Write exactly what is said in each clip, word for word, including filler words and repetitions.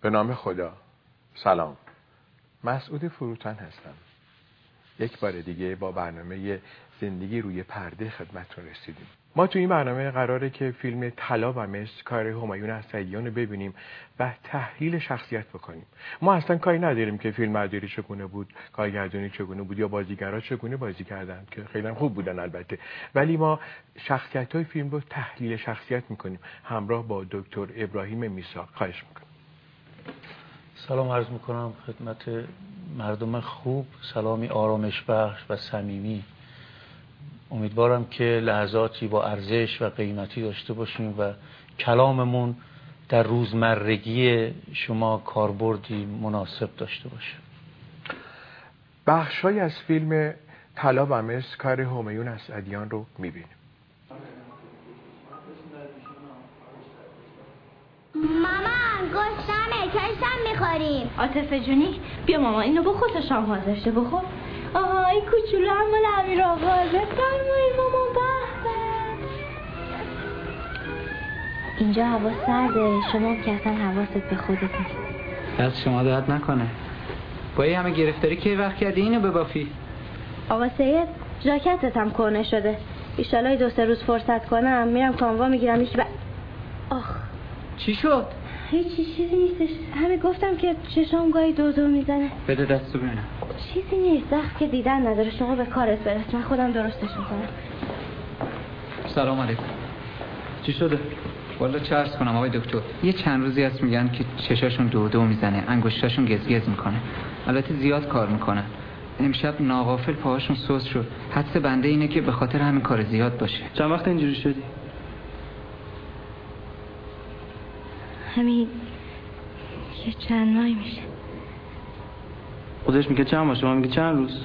به نام خدا. سلام، مسعود فروتن هستم. یک بار دیگه با برنامه زندگی روی پرده خدمتتون رسیدیم. ما تو این برنامه قراره که فیلم طلا و مس کار همایون اسدیان رو ببینیم و تحلیل شخصیت بکنیم. ما اصلا کاری نداریم که فیلم برداری چگونه بود، کارگردانی چگونه بود یا بازیگرا چگونه بازی کردن که خیلی هم خوب بودن البته، ولی ما شخصیت‌های فیلم رو تحلیل شخصیت میکنیم همراه با دکتر ابراهیم میساق. خواهش میکنم. سلام عرض میکنم خدمت مردم خوب، سلامی آرامش بخش و صمیمی. امیدوارم که لحظاتی با ارزش و قیمتی داشته باشیم و کلاممون در روزمرگی شما کاربردی مناسب داشته باشه. بخش‌هایی از فیلم طلا و مس کار همایون اسدیان رو میبینیم. مامان گشتمه، کشتم میخوریم. عاطفه جونی بیا ماما اینو بخور تا شام حاضر شه. بخور. آها این کوچولو هم مال امیر آقا. بفرمایید مامان. به اینجا هوا سرده، شما که اصلا حواست به خودت نیست. دست شما درد نکنه. با این همه گرفتاری که وقت کردی اینو ببافی. آقا سید ژاکتت هم کهنه شده. ایشالله دو سه روز فرصت کنم میرم کانوا میگیرم. هیچ ب... آخ چی شد؟ هیچی چیزی نیستش. همه گفتم که چشام گاهی دو دو میزنه. بده دستو ببینم. چیزی نیست، وقت که دیدن نداره. شما به کارت برس، من خودم درستش میکنم. سلام علیکم. چی شده؟ والا چه عرض کنم آقای دکتر، یه چند روزی هست میگن که چشاشون دو دو میزنه، انگشتاشون گزگز میکنه، البته زیاد کار میکنن. امشب ناغافل پاهاشون سوس شد. حدس بنده اینه که به خاطر همین کار زیاد باشه. چند وقت اینجوری شدی؟ همین یه چند ماهی میشه. خودش میگه چند ماه، شما میگه چند روز.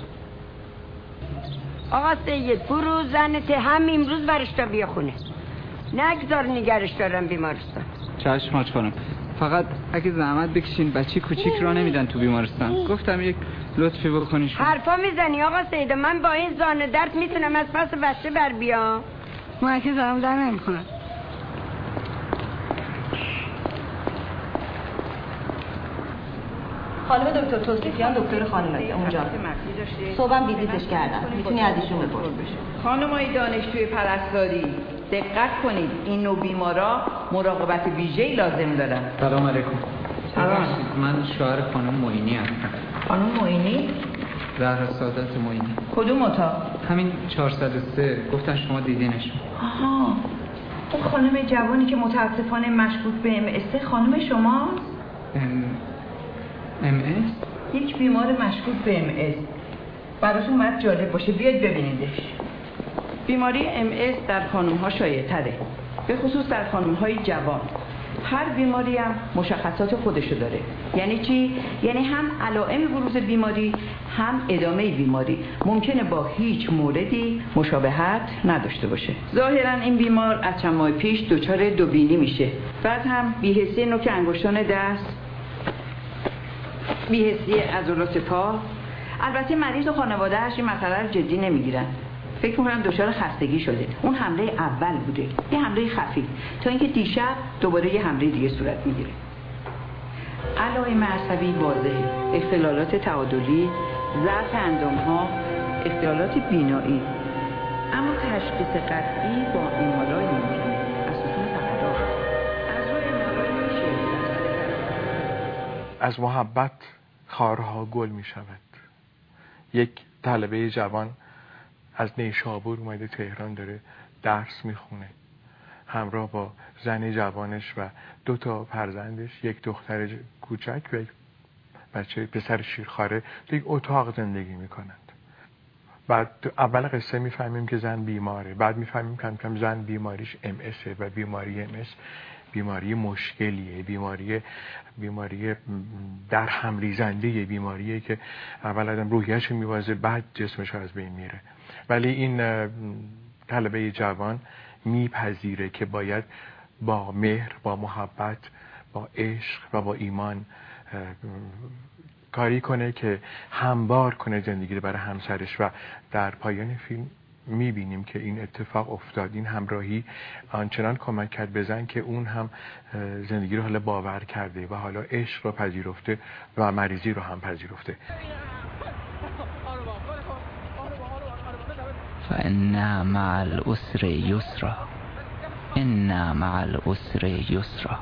آقا سید برو زنت هم امروز برش تا بیا خونه، نگذار نگرش دارم بیمارستان. چشم حاج خانم، فقط اگه زحمت بکشین، بچه کوچیک را نمیدن تو بیمارستان. گفتم یک لطفی بکنین. حرفا میزنی آقا سید؟ من با این زانه درد میتونم از پس بچه بر بیام؟ من که زنم در نمیکنم. خانم دکتر توصیفیان دکتر خانمایی اونجا. صبحم ویزیتش کردم. میتونی از ایشون بپرسی. خانمای دانشجوی پرستاری دقت کنید، این نوع بیمارا مراقبت ویژه‌ای لازم دارن. سلام علیکم. سلام. من شوهر خانم معینی هستم. خانم معینی؟ زهرا سعادت معینی. کدوم اتاق؟ همین چهارصد و سه. گفتن شما دیدینش. آها، اون خانم جوانی که متاسفانه مشکوک به ام اس خانم شماست؟ ام ام اس؟ یک بیمار مشکوک به ام اس. براتون باید جالب باشه، بیاید ببینیدش. بیماری ام اس در خانم‌ها شایع‌تره، به خصوص در خانم‌های جوان. هر بیماری هم مشخصات خودشو داره. یعنی چی؟ یعنی هم علائم بروز بیماری هم ادامه بیماری ممکنه با هیچ موردی مشابهت نداشته باشه. ظاهرا این بیمار از چند ماه پیش دچار دوبینی میشه، بعد هم بی‌حسی نوک انگشتان دست، بی‌حسی عضلات پا. البته مریض و خانواده‌اش این مسئله رو جدی نمیگیرن، فکر میکنم دچار خستگی شده. اون حمله اول بوده، یه حمله خفیف، تا اینکه دیشب دوباره یه حمله دیگه صورت میگیره. علائم عصبی واضحه، اختلالات تعادلی، ضعف اندام‌ها، اختلالات بینایی، اما تشخیص قطعی با ام‌آرآی ممکنه. اساساً تقدار از روی ام‌آرآی میشه. از محبت خارها گل میشود. یک طالبه جوان از نیشابور اومده تهران، داره درس میخونه همراه با زن جوانش و دو تا فرزندش، یک دختر کوچک و یک بچه پسر شیرخواره، تو یک اتاق زندگی میکنند. بعد اول قصه میفهمیم که زن بیماره، بعد میفهمیم کم کم زن بیماریش ام اسه و بیماری ام اس بیماری مشکلیه، بیماری بیماری در هم ریزنده، بیماریه که اول آدم روحیه‌اش میوازه بعد جسمش از بین میره. ولی این طالبه جوان میپذیره که باید با مهر، با محبت، با عشق و با ایمان کاری کنه که هموار کنه زندگی رو برای همسرش و در پایان فیلم میبینیم که این اتفاق افتاد. این همراهی آنچنان کمک کرد به زن که اون هم زندگی رو حالا باور کرده و حالا عشق رو پذیرفته و مریضی رو هم پذیرفته. فإن مع العسر یسرا إن مع العسر یسرا.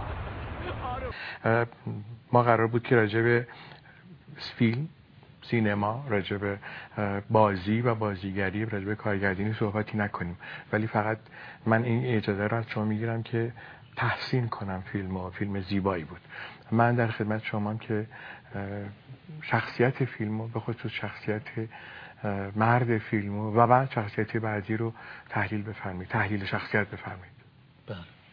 ما قرار بود که راجع به فیلم، سینما، راجع به بازی و بازیگری، راجع به کارگردانی صحبتی نکنیم، ولی فقط من این اجازه را از شما میگیرم که تحسین کنم فیلم و فیلم زیبایی بود. من در خدمت شما که شخصیت فیلم و به خصوص شخصیت مرد فیلم و بعد شخصیت بعدی رو تحلیل بفرمایید، تحلیل شخصیت بفرمایید. بله.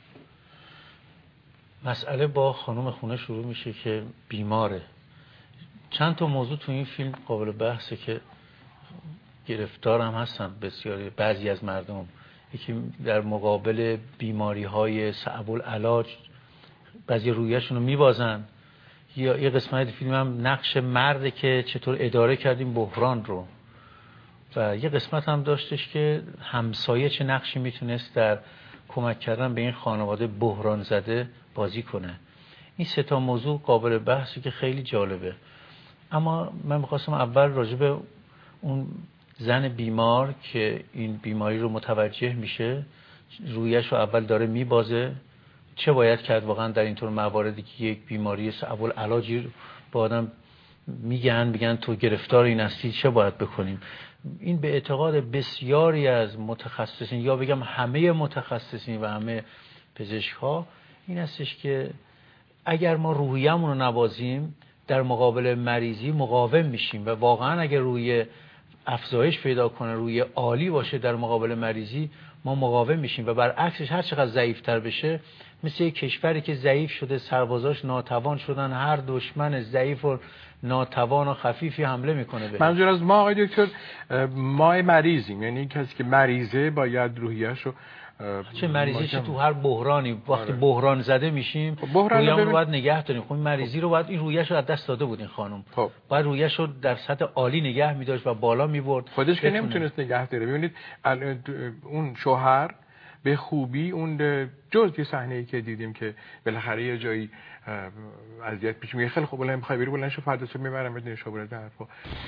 مسئله با خانم خونه شروع میشه که بیماره. چند تا موضوع تو این فیلم قابل بحثه که گرفتار هم هستن بسیاری بعضی از مردم. یکی در مقابل بیماری های صعب العلاج بعضی رویشون رو میبازن، یا یه قسمت فیلم هم نقش مرده که چطور اداره کردیم بحران رو، و یه قسمت هم داشتش که همسایه چه نقشی میتونست در کمک کردن به این خانواده بحران زده بازی کنه. این سه تا موضوع قابل بحثی که خیلی جالبه. اما من میخواستم اول راجع به اون زن بیمار که این بیماری رو متوجه میشه، رویش رو اول داره میبازه، چه باید کرد واقعا در اینطور مواردی که یک بیماری صعب العلاجی با آدم میگن میگن تو گرفتار این هستی، چه باید بکنیم. این به اعتقاد بسیاری از متخصصین، یا بگم همه متخصصین و همه پزشک ها، این هستش که اگر ما روحیه‌مون رو نبازیم در مقابل مریضی مقاوم میشیم، و واقعا اگر روی افزایش پیدا کنه، روی عالی باشه در مقابل مریضی، ما مقاوم میشیم، و برعکسش هر چقدر ضعیف‌تر بشه، مثل یک کشوری که ضعیف شده، سربازاش ناتوان شدن، هر دشمن ضعیف و ناتوان و خفیفی حمله میکنه بهش. منظور از ما آقای دکتر ما مریضیم، یعنی کسی که مریضه باید روحیه‌اش رو چه مریضی چه تو هر بحرانی وقتی آره. بحران زده میشیم رویه‌مون رو باید نگه داریم. خب مریضی رو باید این رویه‌ش رو از دست داده بود این خانم. خب باید رویه‌ش رو در سطح عالی نگه می‌داشت و بالا می‌برد. خودش که نمیتونست نگه داره. ببینید اون شوهر به خوبی اون جزء صحنه‌ای که دیدیم که بالاخره یه جایی اذیت پیش میاد، خیلی خوب الان می‌خوای بری بلند شو فردا صبح میبرم بهت نشو برات حرفا.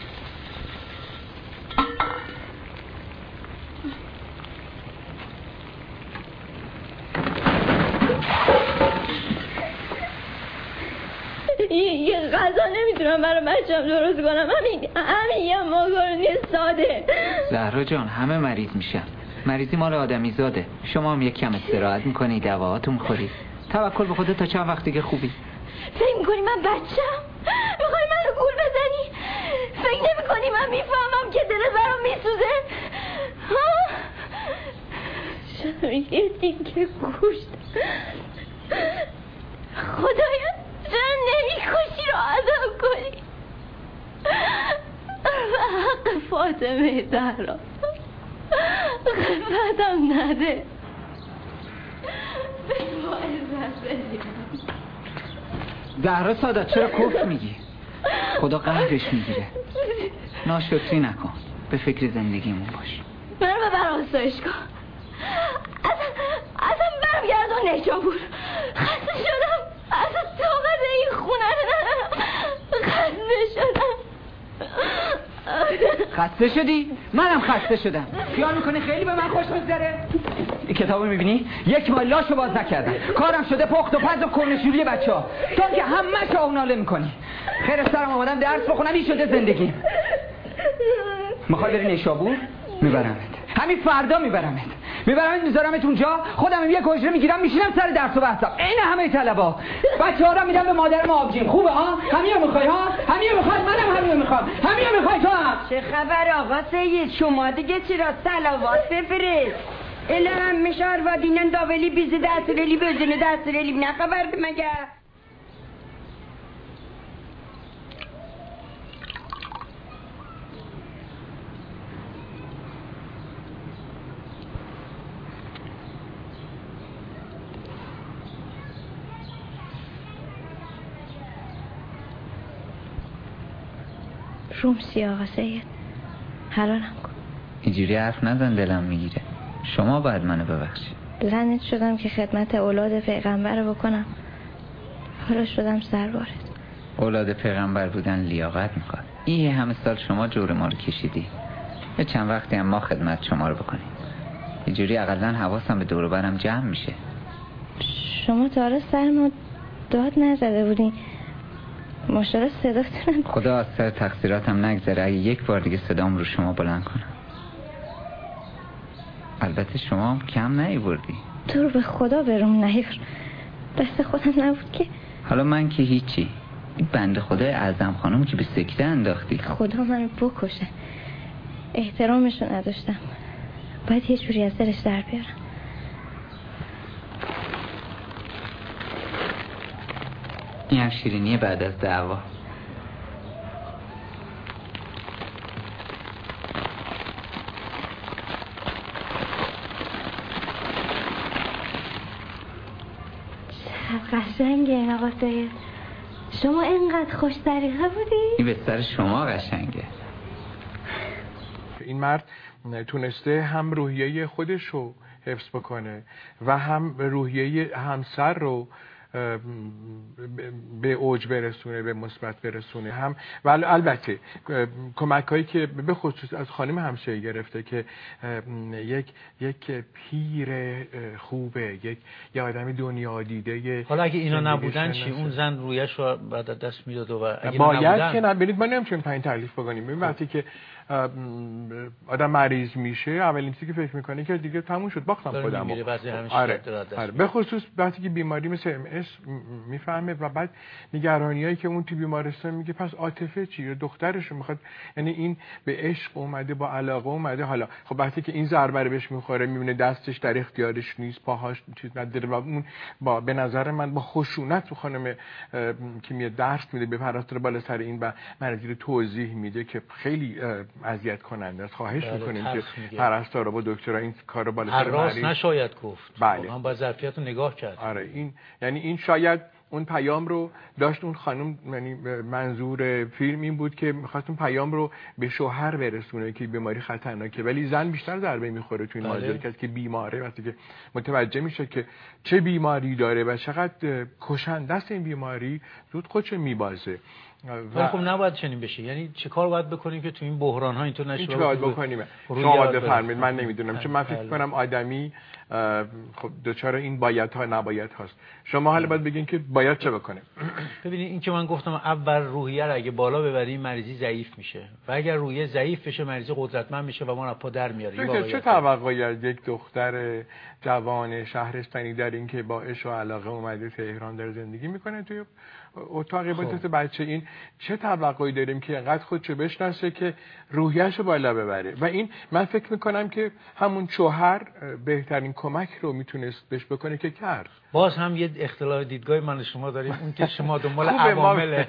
یه غذا نمیتونم برای بچه‌م درست کنم، همین همین یه ماکارونی ساده. زهرا جان همه مریض میشن، مریضی مال آدمی زاده. شما هم یک کم استراحت میکنی، دواهاتون میخوری، توکل به خدا تا چند وقت دیگه خوبی. فکر میکنی من بچه‌م؟ میخوای منو گول بزنی؟ فکر نمیکنی من میفهمم که دلت برام میسوزه؟ ها؟ یه تیکه گوشت خدایا چرا نمیکشی رو عذاب کنی؟ حق فاطمه زهرا خفتم نده. زهرا سادات چرا کفر میگی؟ خدا قهرش میگیره. ناشکری نکن، به فکر زندگیمون باش. منو ببر آسایشگاه، اصلا اصلا برمیگردون نیشابور. خسته شدم، اصلا طاقت این خونه ندارم. خسته شدم. خسته شدی؟ منم خسته شدم. خیال میکنی خیلی به من خوش میگذره؟ این کتابو میبینی؟ یک ماه لاشو باز نکردم، کارم شده پخت و پز و کرنشوری بچه ها، تو که همه شو ناله میکنی. خیر سرم آمدم درس بخونم، این شده زندگی. میخوای بری نیشابور؟ میبرمت، همین فردا میبرمت میبرمت میذارمت اونجا، خودم یک حجره میگیرم میشینم سر درس و بحثم عین همه طلبا. بچه‌ها رو میدم به مادرم آبجیم. خوبه ها؟ همین میخوای ها؟ همین میخوای؟ منم همین میخوام. همین میخوای تو هم؟ چه خبر آقا سید؟ شما دیگه چرا صلوات بفرست؟ الان مشار و دینن داولی بیزی دستولی بزنه دستولی نه خبرد مگه؟ روم سی آقا سید حلالم کن. اینجوری حرف نزن، دلم میگیره. شما باید منو ببخشید. زنت شدم که خدمت اولاد پیغمبر رو بکنم، حالا شدم سربارت. اولاد پیغمبر بودن لیاقت میخواد. این همه سال شما جور ما رو کشیدی، یه چند وقتی هم ما خدمت شما رو بکنیم. اینجوری اقلن حواسم به دور و برم جمع میشه. شما تا حالا سر ما داد نزده بودین، ماشاءالله صداتونم. خدا از سر تقصیراتم نگذره اگه یک بار دیگه صدام رو شما بلند کنم. البته شما هم کم نیاوردی. تو رو به خدا بروم نیار، دست خودم نبود که. حالا من که هیچی، این بنده خدای اعظم خانم که به سکته انداختی. خدا منو بکشه، احترامشو نداشتم، باید یه جوری از دلش در بیارم. این هم شیرینی بعد از دعوا. قشنگه این آقا سید، شما اینقدر خوش طریقه بودی؟ این به سر شما قشنگه. این مرد تونسته هم روحیه خودش رو حفظ بکنه و هم روحیه همسر رو به اوج برسونه، به مثبت برسونه. هم ولی البته کمک هایی که به خصوص از خانم همسایه گرفته که یک یک پیر خوبه، یک یه آدمی دنیا دیده. حالا اگه اینا نبودن چی؟ اون زن رویش رو بعد دست میداد و اگه باید نبودن که نبینید ما نمیتونیم تا این تعریف بکنیم. ببین وقتی که آدم مریض میشه اولین چیزی که فکر میکنه که دیگه تموم شد، باختم خودمو. آره. آره. به خصوص وقتی که بیماری مثل ام اس میفهمه و بعد نگرانیایی که اون تو بیمارستان میگه پس عاطفه چیه؟ دخترش میخواد، یعنی این به عشق اومده، با علاقه اومده. حالا خب وقتی که این ضربه رو بهش میخوره میبینه دستش در اختیارش نیست، پاهاش چیز نداره و اون با به نظر من با خشونت خانم که میاد درس میده به پرستار بالا سر این و مریضی رو توضیح میده که خیلی اذیت کننده است. خواهش میکنیم که پرستارا با دکترا این کارو بالا سر مریض نشاید گفت. بله. من با ظرفیت رو نگاه کرد. آره این یعنی این شاید اون پیام رو داشت اون خانم، یعنی منظور فیلم این بود که می‌خواست اون پیام رو به شوهر برسونه که بیماری خطرناکه، ولی زن بیشتر ضربه می‌خوره تو این ماجرا کسی که بیماره، وقتی که متوجه میشه که چه بیماری داره و چقدر کشنده است این بیماری، زود خودش میبازه. ولی خب نباید چنین بشه. یعنی چه کار باید بکنیم که تو این بحران ها اینطور نشه؟ این چه باید بکنیم؟ شما باید بفرمایید، من نمیدونم، چون من فکر کنم آدمی خب دوچار این باید ها نباید هاست. شما حالا باید بگین که باید چه بکنیم. ببینید این که من گفتم اول روحیه رو اگه بالا ببریم مریضی ضعیف میشه و اگر روحیه ضعیف بشه مریضی قدرتمند میشه و ما رو پا در میاره. چه توقعی از یک دختر جوان شهرستانی در این که با عشق و علاقه اومده تهران در زندگی میکنه توی اتاق عبادت بچه، این چه توقعی داریم که اینقدر خودشو بشناسه که روحیه‌شو بالا ببره؟ و این من فکر میکنم که همون شوهر بهترین کمک رو میتونست بهش بکنه که کرد. باز هم یه اختلاف دیدگاه من و شما داریم، اون که شما دنبال عوامل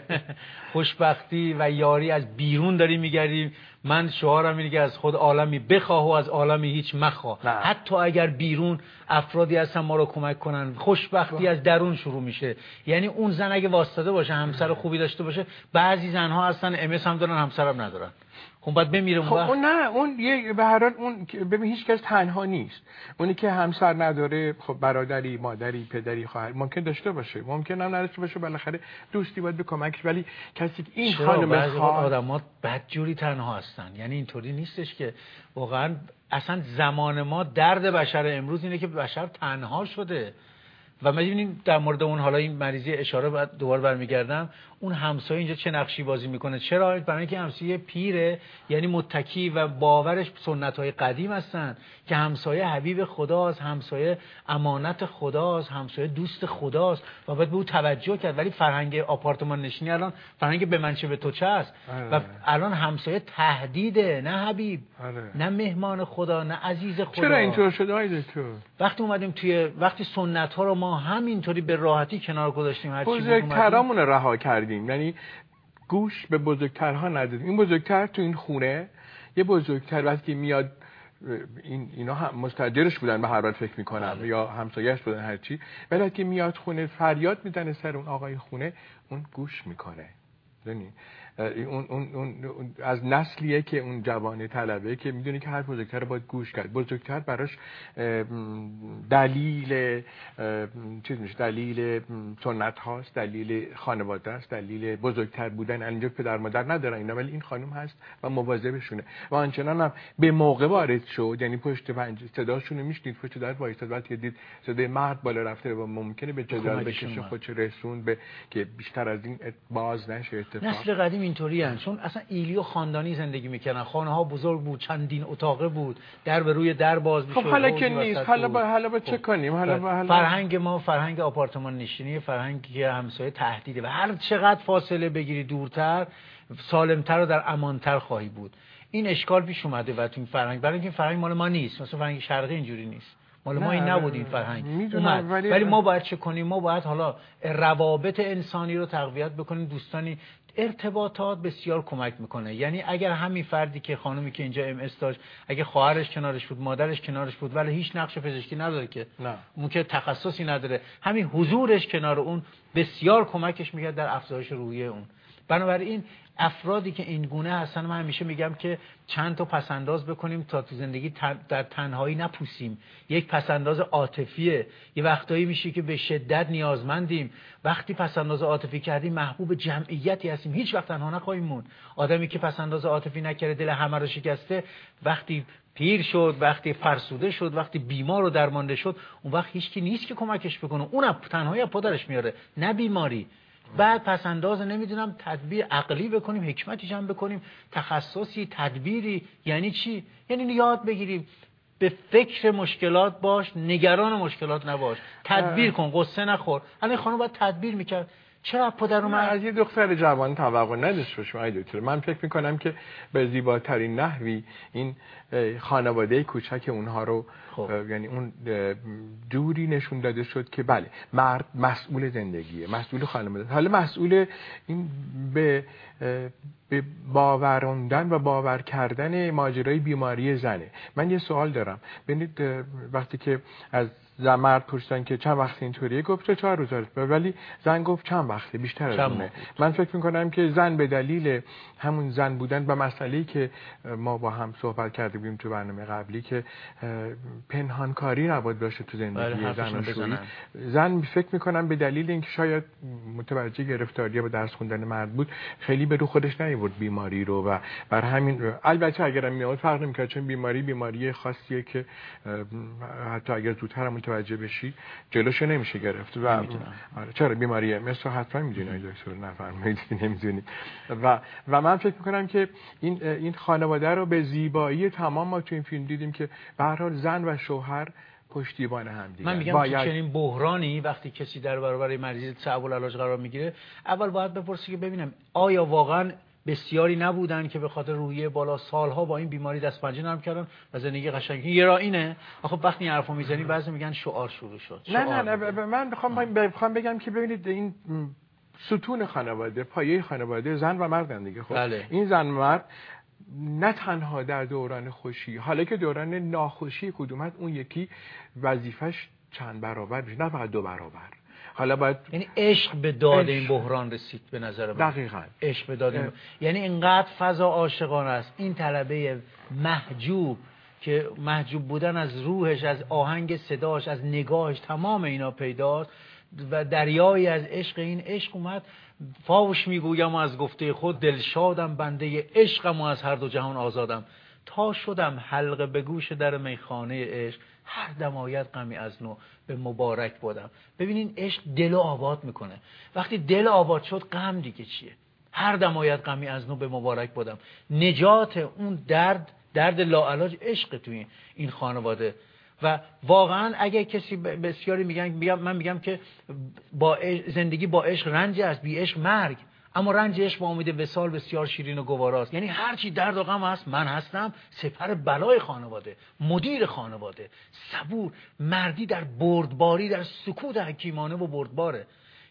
خوشبختی و یاری از بیرون داریم میگردیم، من شعارم اینه که از خود عالمی بخواه و از عالمی هیچ مخواه. نه. حتی اگر بیرون افرادی هستن ما رو کمک کنن، خوشبختی از درون شروع میشه. یعنی اون زن اگه واسطه باشه، همسر خوبی داشته باشه، بعضی زنها هستن ام اس هم دارن همسرم ندارن، خب بعد بمیره اون خب اون نه اون یه به هر حال اون ببین هیچ کس تنها نیست. اونی که همسر نداره خب برادری، مادری، پدری، خواهر ممکن داشته باشه، ممکن هم نداشته باشه، بالاخره دوستی باید به کمکش. ولی کسی که این خانم خواهر آدم‌ها بدجوری تنها هستن، یعنی اینطوری نیستش که واقعا اصلا زمان ما درد بشر امروز اینه که بشر تنها شده. و ما ببینیم در مورد اون حالا این مریضی اشاره بعد دوباره برمیگردم، اون همسایه اینجا چه نقشی بازی میکنه؟ چرا؟ برای اینکه همسایه پیره، یعنی متکی و باورش سنت‌های قدیم هستن که همسایه حبیب خداست، همسایه امانت خداست، همسایه دوست خداست و باید به او توجه کرد. ولی فرهنگ آپارتمان نشینی الان فرهنگ به من چه به تو چه است و الان همسایه تهدیده، نه حبیب، نه مهمان خدا، نه عزیز خدا. چرا اینطور شده آید تو؟ وقتی اومدیم توی وقتی سنت ها رو ما همینطوری به راحتی کنار گذاشتیم، هر چی بزرگترامون رها کردیم، یعنی گوش به بزرگترها ندادیم. این بزرگتر تو این خونه یه بزرگتر وقتی میاد، این اینا هم مستاجرش بودن به هر حال فکر میکنم یا همسایه‌اش بودن هر چی، ولی که میاد خونه فریاد میزنه سر اون آقای خونه، اون گوش میکنه. یعنی اون, اون, اون از نسلیه که اون جوان طلبه که میدونه که هر بزرگتر باید گوش کرد. بزرگتر براش دلیل چیز میشه، دلیل سنت هاست، دلیل خانواده است، دلیل بزرگتر بودن. اینجا پدر مادر ندارن اینا، ولی این خانم هست و مواظبشونه و آنچنان هم به موقع وارد شد، یعنی پشت پنجره صداشون رو میشنید، پشت در وایساد، وقتی دید صدای مرد بالا رفته و ممکنه به جدال بکشه خودش رسون به که بیشتر از این باز نشه اتفاق. نسل قدیم اینطوری هستن، چون اصلا ایلی و خاندانی زندگی میکنن، خانه ها بزرگ بود، چندین اتاقه بود، در به روی در باز میشد. خب حالا که نیست، حالا با حالا با چه کنیم؟ حالا با حالا فرهنگ ما فرهنگ آپارتمان نشینی، فرهنگی که همسایه تهدیده و هر چقدر فاصله بگیری دورتر سالمتر و در امانتر خواهی بود. این اشکال پیش اومده و تو این فرهنگ، برای اینکه فرهنگ مال ما نیست، مثلا فرهنگ شرقی اینجوری نیست، مال ما این نبود این فرهنگ اومد. ولی, ولی ما باید چه کنیم؟ ما باید حالا روابط انسانی رو تقویت بکنیم. دوستانی ارتباطات بسیار کمک میکنه. یعنی اگر همین فردی که خانومی که اینجا ام اس داشت، اگه خواهرش کنارش بود، مادرش کنارش بود، ولی هیچ نقش پزشکی نداره که نه، اون که تخصصی نداره، همین حضورش کنار اون بسیار کمکش میکرد در افزایش روحیه اون. بنابراین افرادی که این گونه هستن، من همیشه میگم که چند تا پسنداز بکنیم تا تو زندگی در تنهایی نپوسیم. یک پسنداز عاطفیه، یه وقتایی میشه که به شدت نیازمندیم. وقتی پسنداز عاطفی کردیم محبوب جمعیتی هستیم، هیچ وقت تنها نخواهیم موند. آدمی که پسنداز عاطفی نکرده، دل همه رو شکسته، وقتی پیر شد، وقتی فرسوده شد، وقتی بیمار و درمانده شد، اون وقت هیچکی نیست که کمکش بکنه، اونم تنهایی از پدرش میاره، نه بیماری. بعد پس انداز نمیدونم تدبیر عقلی بکنیم، حکمتی جمع بکنیم، تخصصی، تدبیری. یعنی چی؟ یعنی یاد بگیریم به فکر مشکلات باش، نگران مشکلات نباش، تدبیر کن، قصه نخور. الان خانم باید تدبیر میکرد. چرا پدر من از یه دختر جوان توقع نداشت باشم ای دکتر؟ من فکر میکنم که به زیباترین نحوی این خانواده کوچک اونها رو خب. یعنی اون جوری نشون داده شد که بله مرد مسئول زندگیه، مسئول خانواده، حالا مسئول این به به باوروندن و باور کردن ماجرای بیماری زنه. من یه سوال دارم. ببینید وقتی که از مرد پرسیدن که چند وقت اینطوریه، گفت چهار روز، ولی زن گفت چند وقته، بیشتر از اونه. من فکر میکنم که زن به دلیل همون زن بودن و مسئله‌ای که ما با هم صحبت کرده بودیم تو برنامه قبلی که پنهانکاری نباید باشه تو زندگی زن و شویی، زن فکر میکنم به دلیل اینکه شاید متوجه گرفتاری با درس خوندن مرد بود، خیلی به رو خودش نیورد بیماری رو و بر همین البته اگرم میاد فرق نمیکنه، چون بیماری بیماری خاصیه که حتی اگر زودتر هم متوجه بشی جلوش نمیشه گرفت و آره چرا بیماریه مثل حتما میدونید دکتر، نفرمایید نمیدونید. و و من فکر میکنم که این این خانواده رو به زیبایی تمام ما تو این فیلم دیدیم که به هر حال زن و شوهر پشتیبان هم دیگه. من میگم باید... تو چنین بحرانی وقتی کسی در برابر مریض صعب العلاج قرار میگیره، اول باید بپرسی که ببینم آیا واقعا بسیاری نبودن که به خاطر روحیه بالا سالها با این بیماری دست پنجه نرم کردن و زندگی قشنگی یه را اینه. خب وقتی این حرفو میزنی بعضی میگن شعار شروع شد. نه نه نه من بخوام بخوام بگم که ببینید این ستون خانواده، پایه خانواده زن و مردن دیگه. خب بله. این زن و مرد نه تنها در دوران خوشی، حالا که دوران ناخوشی کدومت اون یکی وظیفش چند برابر میشه، نه فقط دو برابر. حالا باید یعنی عشق به داد این بحران رسید به نظر من. دقیقاً عشق به داد این یعنی اینقدر فضا عاشقانه است. این طلبه محجوب که محجوب بودن از روحش، از آهنگ صداش، از نگاهش، تمام اینا پیداست و دریایی از عشق. این عشق اومد فاوش میگویم از گفته خود، دلشادم بنده عشقم و از هر دو جهان آزادم، تا شدم حلقه به گوش در میخانه عشق، هر دم آید غمی از نو به مبارک بودم. ببینین عشق دل آباد میکنه. وقتی دل آباد شد غم دیگه چیه؟ هر دم آید غمی از نو به مبارک بودم. نجات اون درد، درد لاعلاج عشق توی این خانواده. و واقعا اگه کسی بسیاری میگن، میگم من میگم که با زندگی با عشق رنج است، بی عشق مرگ. اما رنج عشق با امید وصال بسیار شیرین و گواراست. یعنی هر چی درد و غم هست، من هستم سپر بلای خانواده، مدیر خانواده، صبور، مردی در بردباری، در سکوت حکیمانه و بردباره.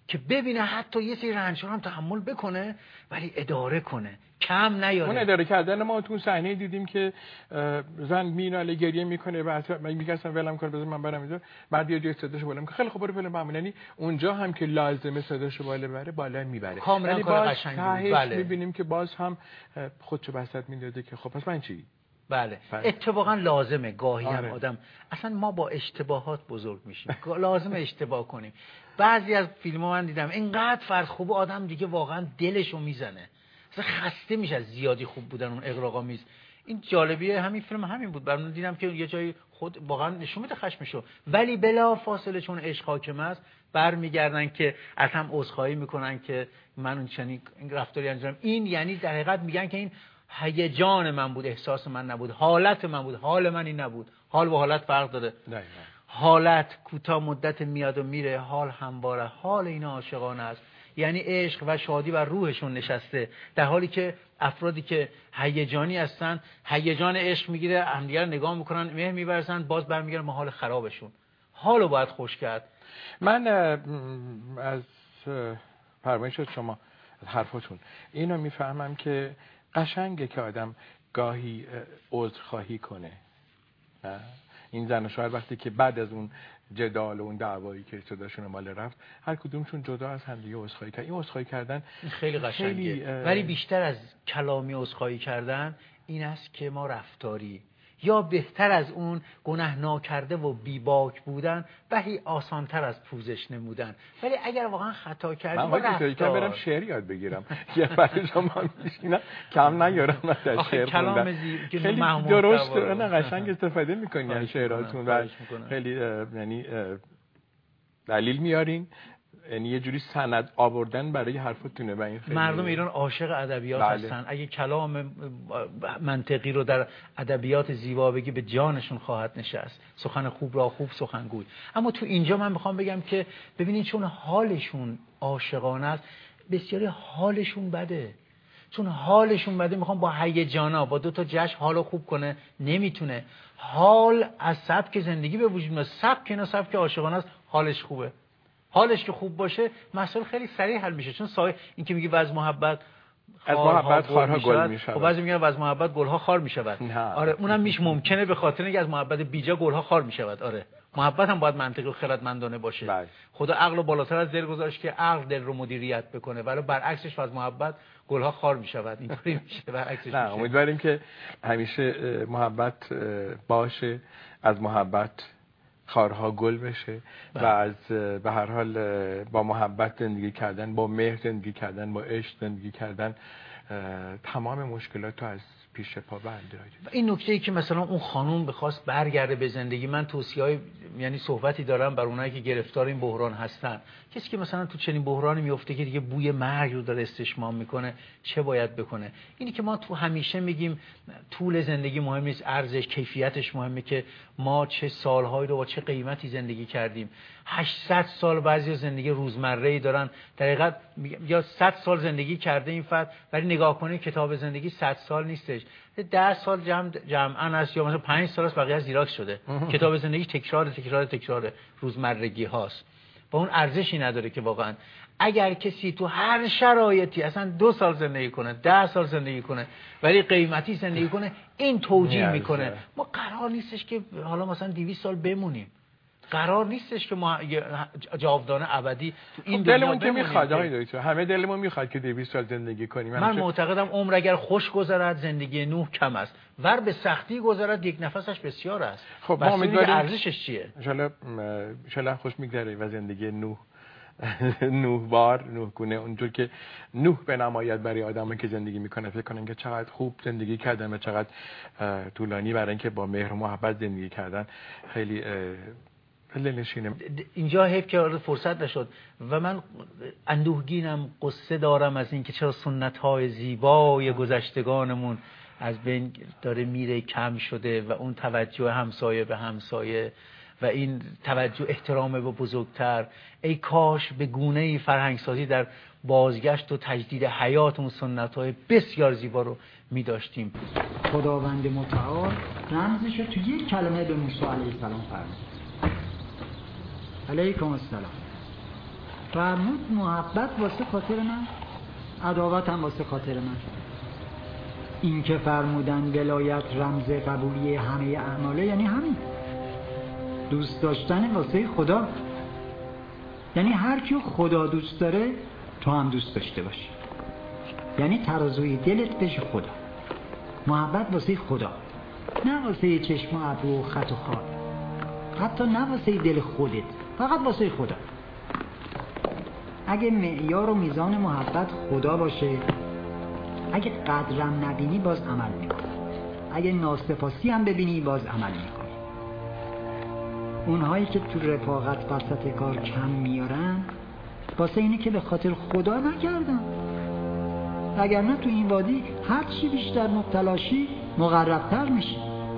که ببینه حتی یه سری رنج‌ها هم تحمل بکنه ولی اداره کنه، کم نیاره. اون اداره کردن ما تو صحنه دیدیم که زن میناله گریه میکنه بعد میگه اصلا ولم کن بذار من برم اینجا، بعد یه جای صداشو بالا میکنه خیلی خوب برو فیلم ببین. یعنی اونجا هم که لازمه صداشو بالا ببره بالا میبره. کاملا کار قشنگی. بله میبینیم که باز هم خودشو وسط میداده که خب پس من چی؟ بله. بله اتفاقا لازمه گاهی هم آره. آدم اصلا ما با اشتباهات بزرگ میشیم. لازمه اشتباه کنیم. بعضی از فیلم‌ها من دیدم اینقدر فرض خوب آدم دیگه واقعا دلشو میزنه، اصلا خسته میشه از زیادی خوب بودن اون اغراق‌آمیز. این جالبیه همین فیلم همین بود. برام دیدم که یه جایی خود واقعا نشون میده خشمشو، ولی بلا فاصله چون عشق حاکم است برمیگردن که از هم عذرخواهی میکنن که من اون چنین رفتاری انجام. این یعنی در حقیقت میگن که این هیجان من بود، احساس من نبود، حالت من بود، حال من این نبود. حال با حالت فرق داره. نه حالت کوتاه مدت میاد و میره، حال همواره. حال اینا عاشقانه است، یعنی عشق و شادی بر روحشون نشسته، در حالی که افرادی که هیجانی هستن هیجان عشق میگیره، همدیگه رو نگاه میکنن، مهر میورزن، باز برمیگردن به حال خرابشون. حالو باید خوش کرد. من از فرمایش شما از حرفاتون اینو میفهمم که قشنگه که آدم گاهی عذرخواهی کنه. این زن و شوهر وقتی که بعد از اون جدال و اون دعوایی که صداشون مال رفت هر کدومشون جدا از هم دیگه عذرخواهی کردن. این عذرخواهی کردن خیلی قشنگه. خیلی ولی بیشتر از کلامی عذرخواهی کردن این است که ما رفتاری یا بهتر از اون گناه ناکرده و بیباک بودن ولی آسانتر از پوزش نمودن. ولی اگر واقعا خطا کردی من وقتی که برم شعر یاد بگیرم یه برای شما میشینم کم نیارم از شعر خوندن. خیلی درست نه قشنگ استفاده میکنین از شعراتون و خیلی یعنی دلیل میارین، یعنی یه جوری سند آوردن برای حرفتونه و این خیلی مردم ایران عاشق ادبیات بله. هستن. اگه کلام منطقی رو در ادبیات زیبا بگی به جانشون خواهد نشست. سخن خوب را خوب سخنگوی. اما تو اینجا من میخوام بگم که ببینید چون حالشون عاشقانه است بسیاری حالشون بده. چون حالشون بده میخوام با هیجانا با دو تا جشن حالو خوب کنه، نمیتونه. حال از سبک زندگی به وجود میاد. سبک اینا سبک عاشقانه است، حالش خوبه. حالش که خوب باشه مسئله خیلی سریع حل میشه. چون سایه این که میگه وز محبت از محبت خارها گل میشه. خب بعضی میگن از محبت گلها خار میشود. آره اونم میش ممکنه به خاطر اینکه از محبت بیجا گلها خار میشود. آره محبت هم باید منطقی و خردمندانه باشه. بای. خدا عقل بالاتر از دل گذاشت که عقل دل رو مدیریت بکنه، ولی برعکسش از محبت گلها خار میشود. اینطوری میشه برعکسش میشه. نه امیدواریم که همیشه محبت باشه، از محبت خارها گل بشه و از به هر حال با محبت زندگی کردن، با مهر زندگی کردن، با عشق زندگی کردن تمام مشکلات رو از پیش پا برداریم. این نکته ای که مثلا اون خانوم بخواست برگرده به زندگی، من توصیه‌ای یعنی صحبتی دارم بر اونایی که گرفتار این بحران هستن. کسی که مثلا تو چنین بحرانی میفته که دیگه بوی مرگ رو داره استشمام میکنه، چه باید بکنه؟ اینی که ما تو همیشه میگیم طول زندگی مهم نیست، ارزش کیفیتش مهمه، که ما چه سالهایی رو با چه قیمتی زندگی کردیم. هشتصد سال بعضی زندگی روزمره‌ای دارن، در حقیقت یا صد سال زندگی کرده این فرد، ولی نگاه کنید کتاب زندگی صد سال نیستش، ده سال جمع جمعاً است، یا مثلا پنج سال است بقیه از زیراکس شده. کتاب زندگی تکرار تکرار تکرار روزمرگی هاست و اون ارزشی نداره که واقعا اگر کسی تو هر شرایطی اصلا دو سال زندگی کنه، ده سال زندگی کنه، ولی قیمتی زندگی کنه، این توجیه میکنه. ما قرار نیستش که حالا مثلا دویست سال بمونیم، قرار نیستش که ما جاودانه ابدی تو این دنیا دلمون که میخواد آقای دکتر، همه دلمون میخواد که دویست سال زندگی کنیم. من معتقدم عمر اگر خوش گذرد زندگی نوح کم است، ور به سختی گذرد یک نفسش بسیار است. خب ما امیدواریم ارزشش چیه؟ ان شاء الله ان شاء الله خوش میگذره و زندگی نوح نوح بار نوح گونه اونجور که نوح به نمایت برای آدمی که زندگی میکنه، فکر کنن که چقدر خوب زندگی کردن و چقدر طولانی، برای اینکه با مهر و محبت زندگی کردن. خیلی دلنشینم. اینجا حیف که فرصت نشد و من اندوهگینم، قصه دارم از این که چرا سنت‌های زیبای گذشتگانمون از بین داره میره، کم شده و اون توجه همسایه به همسایه و این توجه احترام به بزرگتر. ای کاش به گونه‌ای فرهنگسازی در بازگشت و تجدید حیات اون سنت‌های بسیار زیبا رو می داشتیم. خداوند متعال رمزش رو تو یک کلمه به موسی علیه السلام فرمود. علیکم السلام. فرمود محبت واسه خاطر من، عداوت هم واسه خاطر من. این که فرمودن ولایت رمز قبولی همه اعماله، یعنی همین دوست داشتن واسه خدا. یعنی هر کی خدا دوست داره تو هم دوست داشته باشی. یعنی ترازوی دلت بشه خدا. محبت واسه خدا، نه واسه چشم و ابرو و خط و خال، حتی نه واسه دل خودت، فقط واسه خدا. اگه معیار و میزان محبت خدا باشه، اگه قدرم نبینی باز عمل میکنی، اگه ناسپاسی هم ببینی باز عمل میکنی. اونهایی که تو رفاقت وسط کار کم میارن واسه اینه که به خاطر خدا نکردن، وگرنه تو این وادی هر چی بیشتر مبتلاشی مقربتر میشی.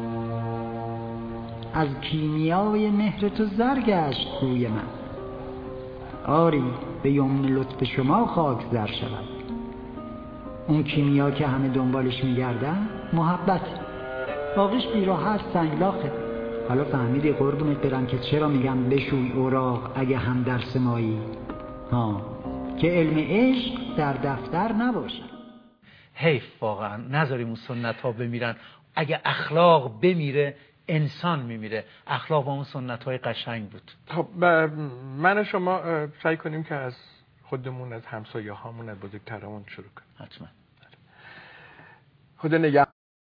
از کیمیای مهر تو زر گشت روی من، آری به یمن لطف شما خاک زر شود. اون کیمیا که همه دنبالش میگردن محبت، باقیش بیراحت سنگلاخه. حالا فهمیدی قربونت برم که چرا میگم بشوی اوراق اگه هم درس مایی؟ ها، که علم عشق در دفتر نباشه. حیف واقعا نذاریم اون سنت ها بمیرن. اگه اخلاق بمیره انسان میمیره. اخلاق با اون سنت های قشنگ بود. خب من و شما سعی کنیم که از خودمون، از همسایه هامون، از بزرگترامون شروع کنیم. حتما. خدا نگه